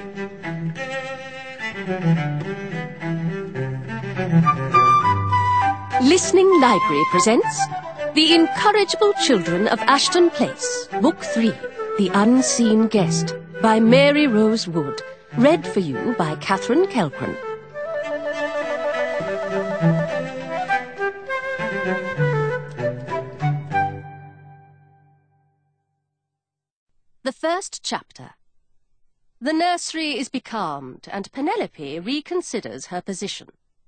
Listening Library presents The Incorrigible Children of Ashton Place, Book 3, The Unseen Guest, by Mary Rose Wood, read for you by Catherine Kelgren. The first chapter. The nursery is becalmed, and Penelope reconsiders her position.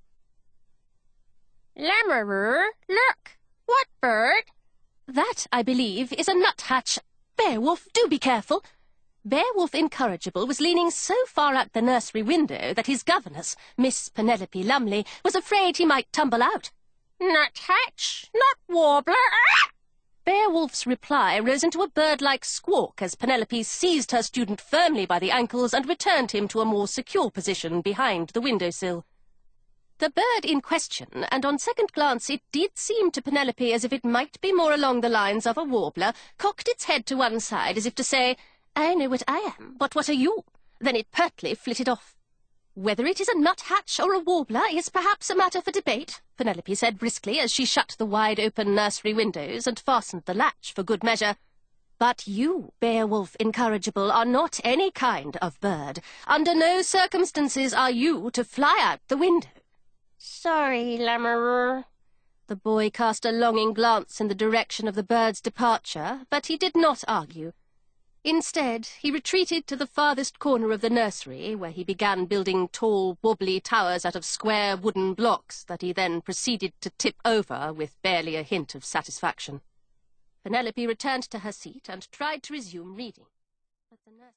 Lammeroo, look! What bird? That, I believe, is a nuthatch. Beowulf, do be careful. Beowulf Incorrigible was leaning so far out the nursery window that his governess, Miss Penelope Lumley, was afraid he might tumble out. Nuthatch, not warbler. Ah! Beowulf's reply rose into a bird-like squawk as Penelope seized her student firmly by the ankles and returned him to a more secure position behind the windowsill. The bird in question, and on second glance it did seem to Penelope as if it might be more along the lines of a warbler, cocked its head to one side as if to say, "I know what I am, but what are you?" Then it pertly flitted off. "Whether it is a nuthatch or a warbler is perhaps a matter for debate," Penelope said briskly as she shut the wide-open nursery windows and fastened the latch for good measure. "But you, Beowulf Incorrigible, are not any kind of bird. Under no circumstances are you to fly out the window." Sorry, Lammeroo. The boy cast a longing glance in the direction of the bird's departure, but he did not argue. Instead, he retreated to the farthest corner of the nursery, where he began building tall, wobbly towers out of square wooden blocks that he then proceeded to tip over with barely a hint of satisfaction. Penelope returned to her seat and tried to resume reading. But the nurse